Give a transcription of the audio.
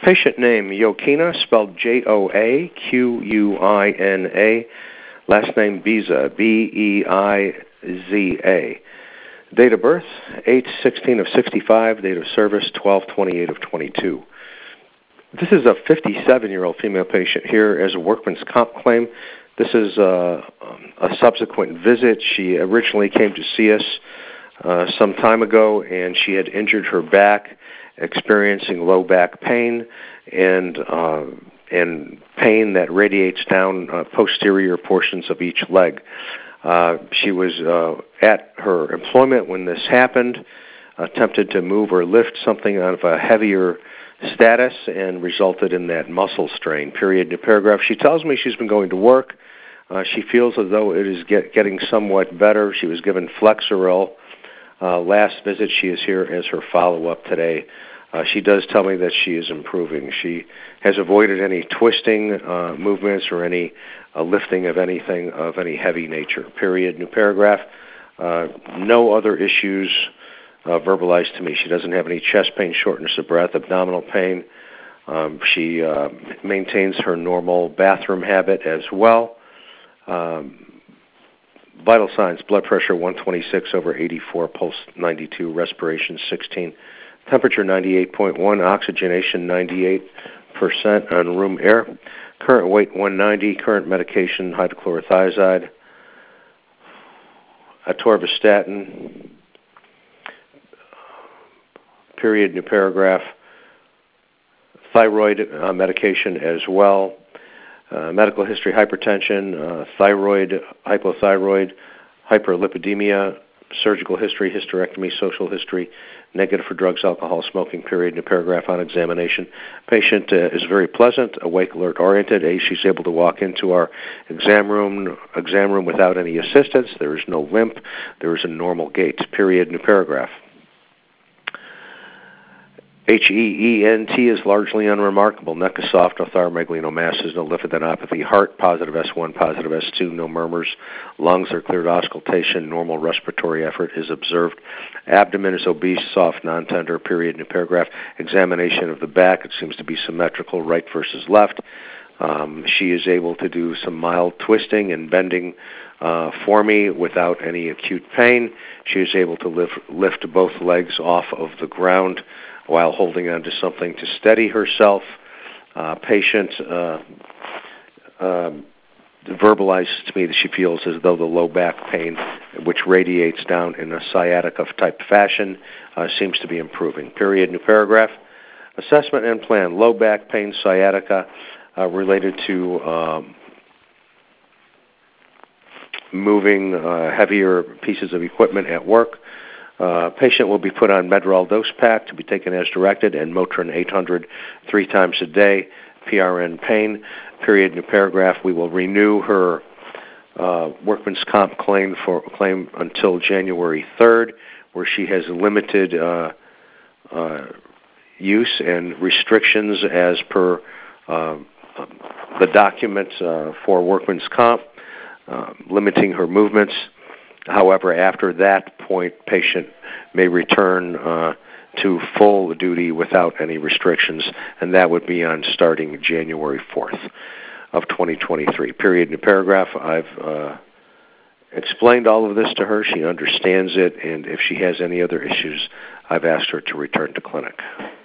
Patient name, Joquina, spelled Joaquina. Last name, Beiza, Beiza. Date of birth, 8/16 of 65. Date of service, 12/28 of 22. This is a 57-year-old female patient here as a workman's comp claim. This is a subsequent visit. She originally came to see us some time ago, and she had injured her back, experiencing low back pain and pain that radiates down posterior portions of each leg. She was at her employment when this happened, attempted to move or lift something out of a heavier status and resulted in that muscle strain. Period. New paragraph. She tells me she's been going to work. She feels as though it is getting somewhat better. She was given Flexeril last visit. She is here as her follow-up today. She does tell me that she is improving. She has avoided any twisting movements or any lifting of anything of any heavy nature. Period. New paragraph. No other issues verbalized to me. She doesn't have any chest pain, shortness of breath, abdominal pain. She maintains her normal bathroom habit as well. Vital signs, blood pressure 126/84, pulse 92, respiration 16, temperature 98.1, oxygenation 98% on room air, current weight 190, current medication hydrochlorothiazide, atorvastatin, period, new paragraph, thyroid medication as well. Medical history, hypertension, thyroid, hypothyroid, hyperlipidemia, surgical history, hysterectomy, social history, negative for drugs, alcohol, smoking, period, new paragraph on examination. Patient is very pleasant, awake, alert, oriented. She's able to walk into our exam room without any assistance. There is no limp. There is a normal gait, period, new paragraph. HEENT is largely unremarkable. Neck is soft, no thyromegalinomasses, no lymphadenopathy. Heart, positive S1, positive S2, no murmurs. Lungs are cleared, auscultation, normal respiratory effort is observed. Abdomen is obese, soft, non-tender, period, new paragraph. Examination of the back, it seems to be symmetrical, right versus left. She is able to do some mild twisting and bending for me without any acute pain. She is able to lift both legs off of the ground while holding on to something to steady herself. Patient verbalizes to me that she feels as though the low back pain, which radiates down in a sciatica-type fashion, seems to be improving. Period. New paragraph. Assessment and plan. Low back pain, sciatica, related to moving heavier pieces of equipment at work. Patient will be put on Medrol dose pack to be taken as directed and Motrin 800 3 times a day. PRN pain, period, new paragraph. We will renew her workman's comp claim until January 3rd, where she has limited use and restrictions as per the documents for workman's comp, limiting her movements. However, after that point, patient may return to full duty without any restrictions, and that would be on starting January 4th of 2023. Period. New paragraph. I've explained all of this to her. She understands it, and if she has any other issues, I've asked her to return to clinic.